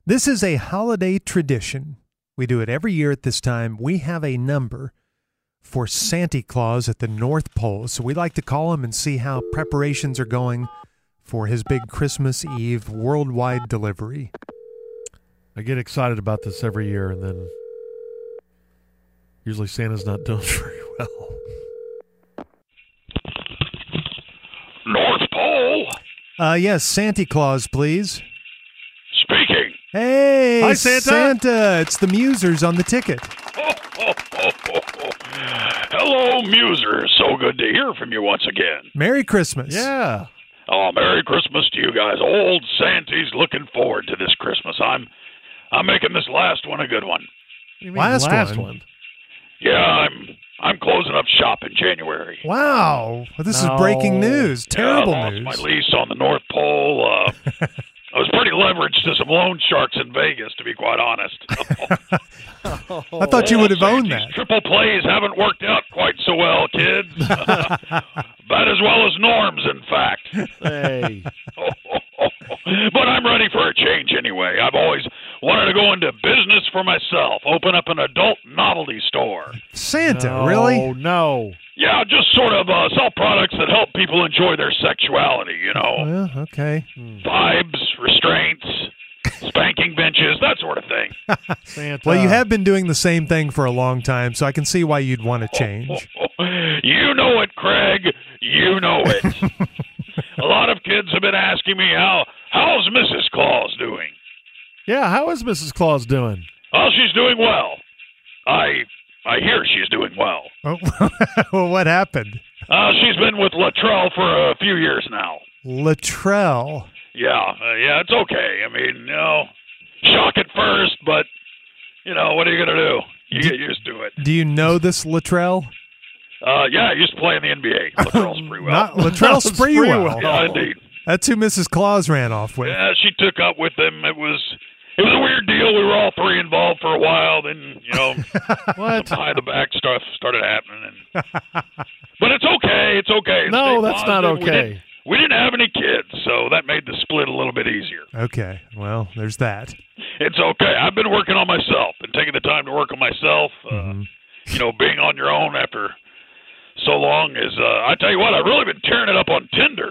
This is a holiday tradition. We do it every year at this time. We have a number for Santa Claus at the North Pole. So we like to call him and see how preparations are going for his big Christmas Eve worldwide delivery. I get excited about this every year, and then usually Santa's not doing very well. North Pole. Yes, Santa Claus, please. Speaking. Hey, Hi, Santa. It's the Musers on the ticket. Hello, Muser. So good to hear from you once again. Merry Christmas. Yeah. Oh, Merry Christmas to you guys. Old Santy's looking forward to this Christmas. I'm making this last one a good one. What do you mean Last one? Yeah, I'm closing up shop in January. Wow. This is breaking news. Terrible I lost news. my lease on the North Pole. I was pretty leveraged to some loan sharks in Vegas, to be quite honest. I thought you would have owned that. Triple plays haven't worked out quite so well, kids. About as well as Norm's, in fact. Hey. But I'm ready for a change anyway. I've always wanted to go into business for myself, open up an adult novelty store. Santa, really? Oh, no. Yeah, just sort of sell products that help people enjoy their sexuality, you know. Well, okay. Vibes, restraints, spanking benches, that sort of thing. Santa. Well, you have been doing the same thing for a long time, so I can see why you'd want to change. You know it, Craig. You know it. A lot of kids have been asking me, how's Mrs. Claus doing? Yeah, how is Mrs. Claus doing? Oh, she's doing well. I hear she's doing well. Oh, well, what happened? She's been with Luttrell for a few years now. Luttrell. Yeah, it's okay. I mean, you know, shock at first, but, you know, what are you going to do? You get used to it. Do you know this Luttrell? Yeah, I used to play in the NBA. Luttrell Sprewell. Not Luttrell Sprewell. Yeah, indeed. That's who Mrs. Claus ran off with. Yeah, she took up with him. It was a weird deal. We were all three involved for a while. Then, you know, What? the behind the back stuff started happening. But it's okay. It's okay. No, Stay that's not positive. okay. We didn't have any kids, so that made the split a little bit easier. Okay, well, there's that. It's okay. I've been working on myself and taking the time to work on myself. You know, being on your own after so long is, I tell you what, I've really been tearing it up on Tinder.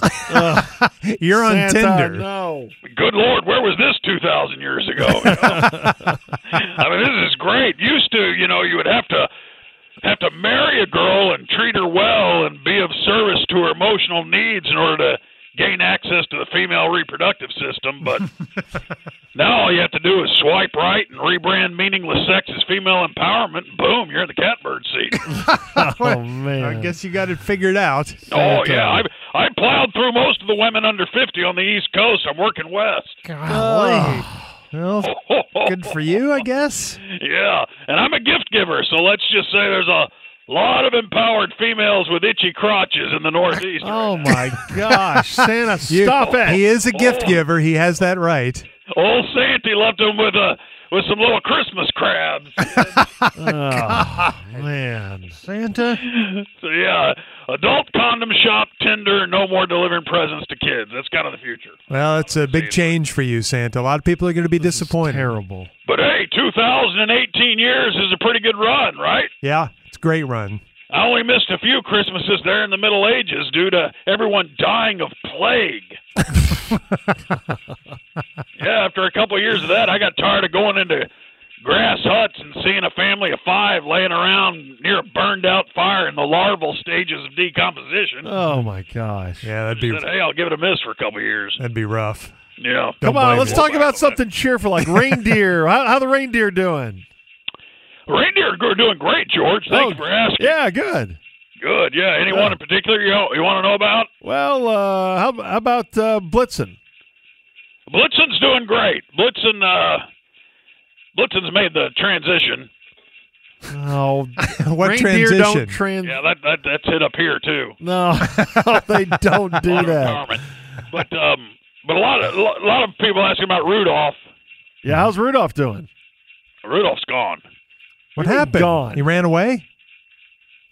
You're on Santa, Tinder. No. Good Lord, where was this 2,000 years ago? You know? I mean, this is great. Used to, you know, you would have to marry a girl and treat her well and be of service to her emotional needs in order to gain access to the female reproductive system. But now all you have to do is swipe right and rebrand meaningless sex as female empowerment. And boom, you're in the catbird seat. Oh, man. I guess you got it figured out. Oh, yeah. I plowed through most of the women under 50 on the East Coast. I'm working west. Golly. Well, good for you, I guess. Yeah, and I'm a gift giver, so let's just say there's a lot of empowered females with itchy crotches in the Northeast. Oh, my gosh. Santa, stop it. He is a gift giver. He has that right. Old Santy left him with some little Christmas crabs. Oh, man. Santa? So, yeah, adult condom shop, Tinder, no more delivering presents to kids. That's kind of the future. Well, it's a big change for you, Santa. A lot of people are going to be disappointed. Terrible. But, hey, 2018 years is a pretty good run, right? Yeah, it's a great run. I only missed a few Christmases there in the Middle Ages due to everyone dying of plague. Yeah, after a couple of years of that, I got tired of going into grass huts and seeing a family of 5 laying around near a burned-out fire in the larval stages of decomposition. Oh, my gosh. Yeah, I said, hey, I'll give it a miss for a couple of years. that'd be rough. Yeah. Come blame on, let's you. talk about something cheerful like reindeer. How the reindeer doing? Reindeer are doing great, George. Thanks for asking. Yeah, good. Good, yeah. Anyone in particular you want to know about? Well, how about Blitzen? Blitzen's doing great. Blitzen's made the transition. Oh, What reindeer transition? don't Yeah, that's it up here too. No, they don't do that. Empowerment. But a lot of people asking about Rudolph. Yeah, how's Rudolph doing? Rudolph's gone. What He's happened? gone. He ran away?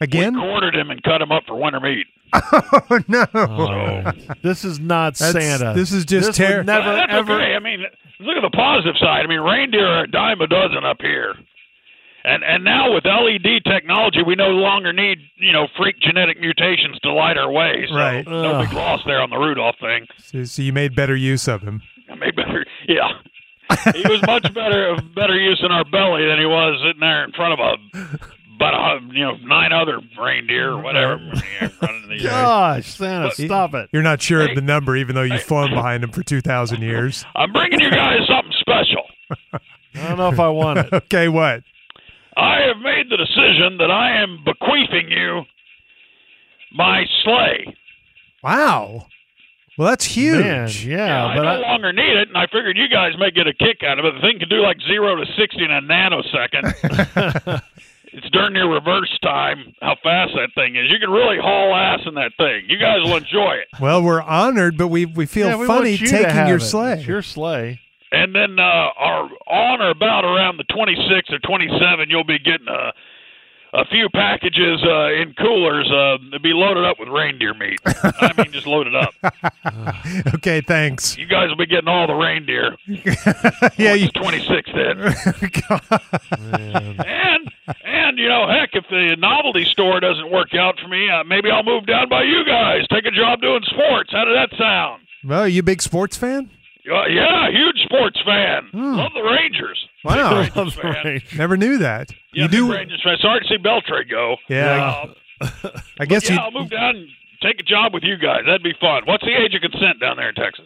Again? We quartered him and cut him up for winter meat. Oh, no. Oh, this is not Santa. This is just would never, Well, that's ever. okay. I mean, look at the positive side. I mean, reindeer are a dime a dozen up here. And now with LED technology, we no longer need, freak genetic mutations to light our way. So Right. no big loss there on the Rudolph thing. So you made better use of him. I made better, yeah. He was much better use in our belly than he was sitting there in front of about 9 other reindeer or whatever. Running the Gosh, Santa, stop it. You're not sure of the number, even though you've flown behind him for 2,000 years. I'm bringing you guys something special. I don't know if I want it. Okay, what? I have made the decision that I am bequeathing you my sleigh. Wow. Well, that's huge. Man, yeah, I but no longer need it, and I figured you guys may get a kick out of it. The thing can do like 0 to 60 in a nanosecond. It's darn near reverse time how fast that thing is. You can really haul ass in that thing. You guys will enjoy it. Well, we're honored, but we feel we funny want you to taking have your it. sleigh. It's your sleigh. And then on or about around the 26th or 27th, you'll be getting a few packages in coolers to be loaded up with reindeer meat. I mean, just loaded up. Okay, thanks. You guys will be getting all the reindeer. Yeah, It's 26th then. And heck, if the novelty store doesn't work out for me, maybe I'll move down by you guys. Take a job doing sports. How did that sound? Well, are you a big sports fan? Yeah, huge sports fan. Love the Rangers. Wow. Big Rangers fan. Never knew that. Yeah, You big do? Rangers fan. Sorry to see Beltray go. Yeah. I guess I'll move down and take a job with you guys. That'd be fun. What's the age of consent down there in Texas?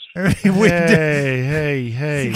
Hey.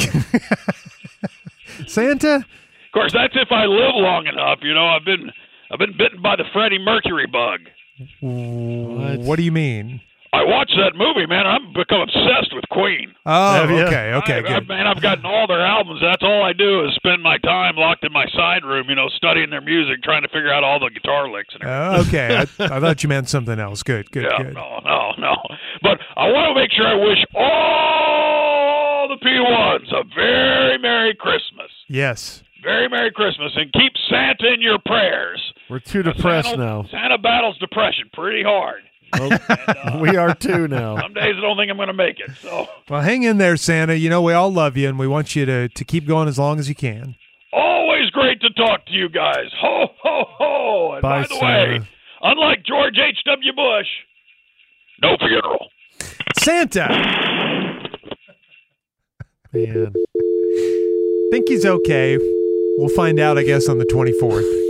Santa? Of course, that's if I live long enough. I've been bitten by the Freddie Mercury bug. What do you mean? I watched that movie, man. I've become obsessed with Queen. Oh, Have you? okay, good. Man, I've gotten all their albums. That's all I do is spend my time locked in my side room, studying their music, trying to figure out all the guitar licks and everything. Okay, I thought you meant something else. Good. Yeah, no. But I want to make sure I wish all the P1s a very Merry Christmas. Yes. Very Merry Christmas, and keep Santa in your prayers. We're too depressed now. Santa battles depression pretty hard. Well, we are too now. Some days I don't think I'm going to make it. So, Well, hang in there, Santa. We all love you, and we want you to keep going as long as you can. always great to talk to you guys. Ho, ho, ho. And Bye, by the way, Santa. unlike George H.W. Bush, no funeral. Santa! Man. Think he's okay. We'll find out, I guess, on the 24th.